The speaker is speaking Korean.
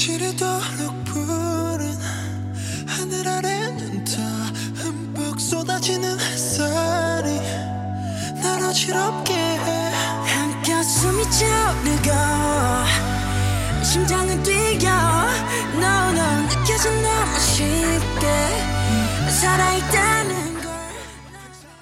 지르도록 푸른 하늘 아래는 다 흠뻑 쏟아지는 햇살이 날 어지럽게 해. 한가슴이 차오르고 심장은 뛰어